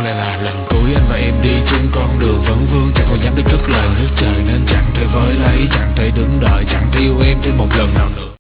Có lẽ là lần cuối anh và em đi trên con đường vấn vương, chẳng còn dám được cất lời nước trời, nên chẳng thể với lấy, chẳng thể đứng đợi, chẳng thể yêu em thêm một lần nào nữa.